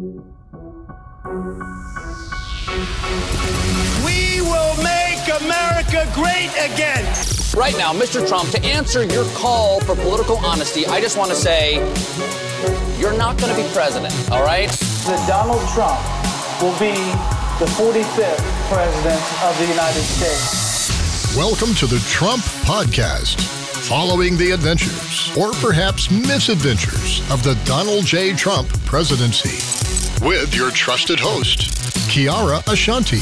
We will make America great again. Right now, Mr. Trump, to answer your call for political honesty, I just want to say you're not going to be president, all right? That Donald Trump will be the 45th president of the United States. Welcome to the Trump Podcast, following the adventures, or perhaps misadventures, of the Donald J. Trump presidency. With your trusted host, Kiara Ashanti.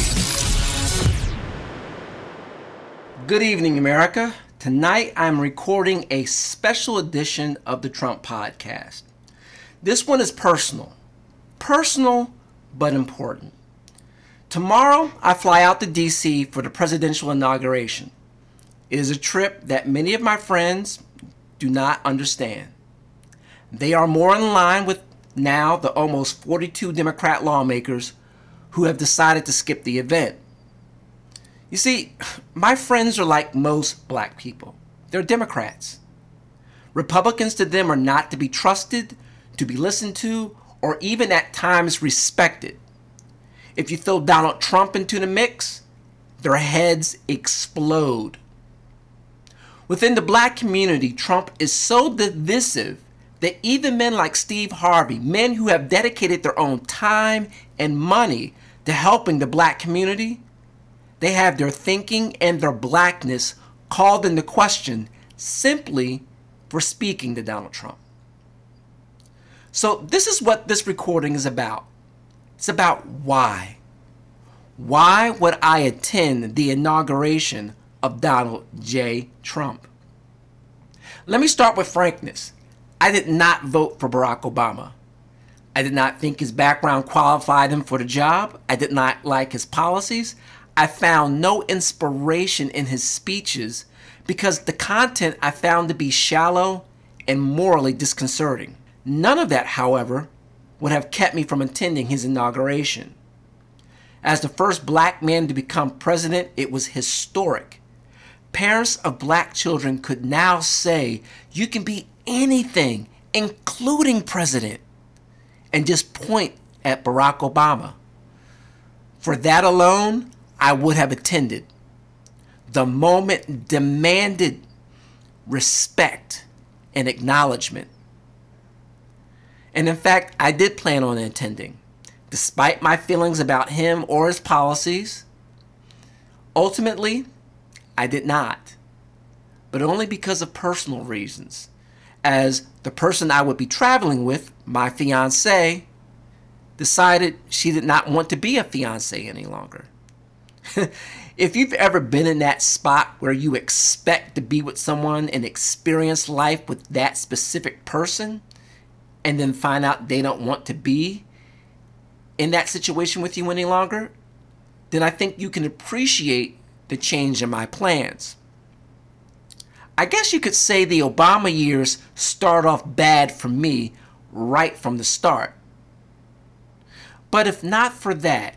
Good evening, America. Tonight, I'm recording a special edition of the Trump Podcast. This one is personal. Personal, but important. Tomorrow, I fly out to D.C. for the presidential inauguration. It is a trip that many of my friends do not understand. They are more in line with now the almost 42 Democrat lawmakers who have decided to skip the event. You see, my friends are like most black people. They're Democrats. Republicans to them are not to be trusted, to be listened to, or even at times respected. If you throw Donald Trump into the mix, their heads explode. Within the black community, Trump is so divisive that even men like Steve Harvey, men who have dedicated their own time and money to helping the black community, they have their thinking and their blackness called into question simply for speaking to Donald Trump. So this is what this recording is about. It's about why. Why would I attend the inauguration of Donald J. Trump? Let me start with frankness. I did not vote for Barack Obama. I did not think his background qualified him for the job. I did not like his policies. I found no inspiration in his speeches because the content I found to be shallow and morally disconcerting. None of that, however, would have kept me from attending his inauguration. As the first black man to become president, it was historic. Parents of black children could now say, you can be anything, including president, and just point at Barack Obama. For that alone, I would have attended. The moment demanded respect and acknowledgement. And in fact, I did plan on attending, despite my feelings about him or his policies. Ultimately, I did not, but only because of personal reasons, as the person I would be traveling with, my fiancée, decided she did not want to be a fiancée any longer. If you've ever been in that spot where you expect to be with someone and experience life with that specific person, and then find out they don't want to be in that situation with you any longer, then I think you can appreciate the change in my plans. I guess you could say the Obama years start off bad for me right from the start. But if not for that,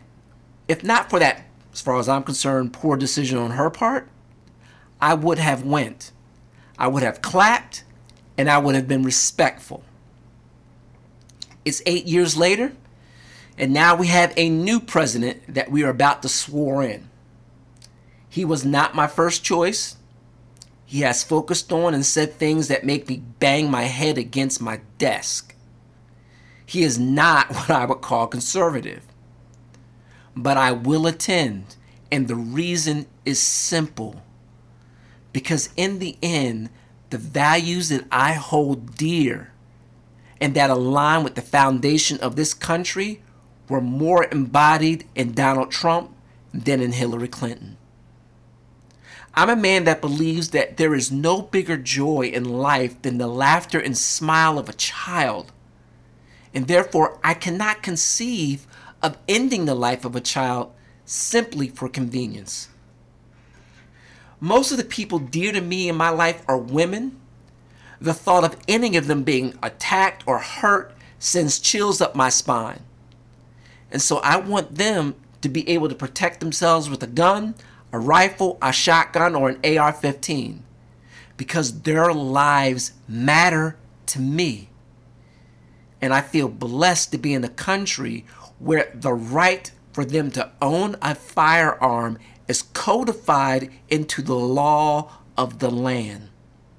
as far as I'm concerned, poor decision on her part, I would have went. I would have clapped, and I would have been respectful. It's 8 years later, and now we have a new president that we are about to swear in. He was not my first choice. He has focused on and said things that make me bang my head against my desk. He is not what I would call conservative. But I will attend, and the reason is simple. Because in the end, the values that I hold dear and that align with the foundation of this country were more embodied in Donald Trump than in Hillary Clinton. I'm a man that believes that there is no bigger joy in life than the laughter and smile of a child. And therefore, I cannot conceive of ending the life of a child simply for convenience. Most of the people dear to me in my life are women. The thought of any of them being attacked or hurt sends chills up my spine. And so I want them to be able to protect themselves with a gun, a rifle, a shotgun, or an AR-15, because their lives matter to me. and I feel blessed to be in a country where the right for them to own a firearm is codified into the law of the land.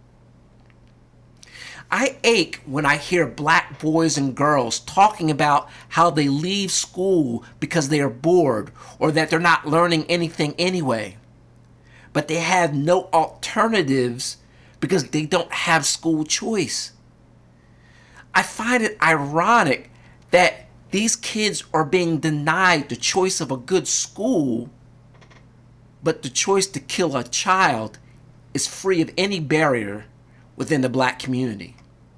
I ache when I hear black boys and girls talking about how they leave school because they are bored or that they're not learning anything anyway. But they have no alternatives because they don't have school choice. I find it ironic that these kids are being denied the choice of a good school, but the choice to kill a child is free of any barrier within the black community.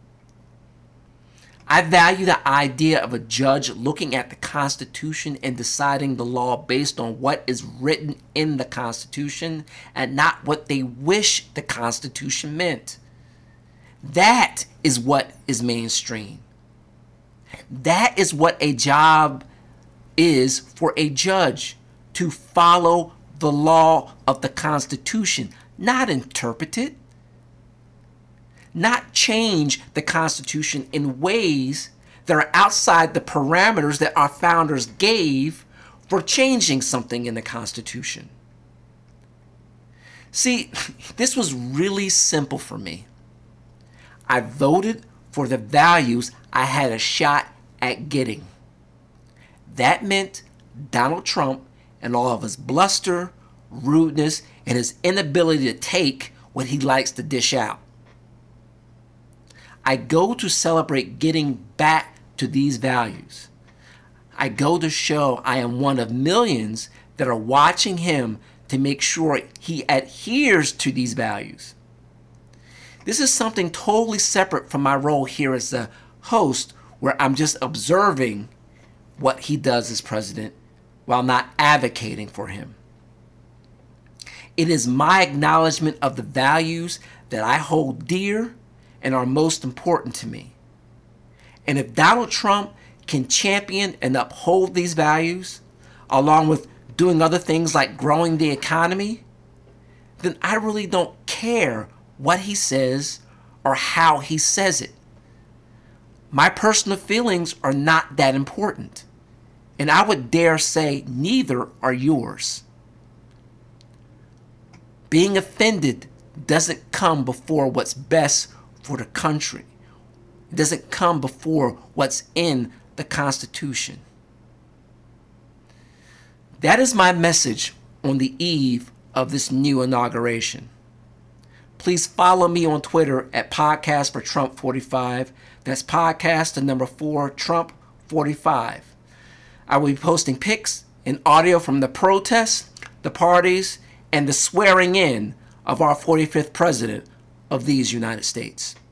I value the idea of a judge looking at the Constitution and deciding the law based on what is written in the Constitution and not what they wish the Constitution meant. That is what is mainstream. That is what a job is for a judge, to follow the law of the Constitution, not interpret it, not change the Constitution in ways that are outside the parameters that our founders gave for changing something in the Constitution. See, this was really simple for me. I voted for the values I had a shot at getting. That meant Donald Trump and all of his bluster, rudeness, and his inability to take what he likes to dish out. I go to celebrate getting back to these values. I go to show I am one of millions that are watching him to make sure he adheres to these values. This is something totally separate from my role here as a host, where I'm just observing what he does as president while not advocating for him. It is my acknowledgement of the values that I hold dear and are most important to me. And if Donald Trump can champion and uphold these values, along with doing other things like growing the economy, then I really don't care what he says or how he says it. My personal feelings are not that important, and I would dare say neither are yours. Being offended doesn't come before what's best for the country. It doesn't come before what's in the Constitution. That is my message on the eve of this new inauguration. Please follow me on Twitter at Podcast for Trump 45. That's podcast the number 4 Trump 45. I will be posting pics and audio from the protests, the parties, and the swearing in of our 45th president of these United States.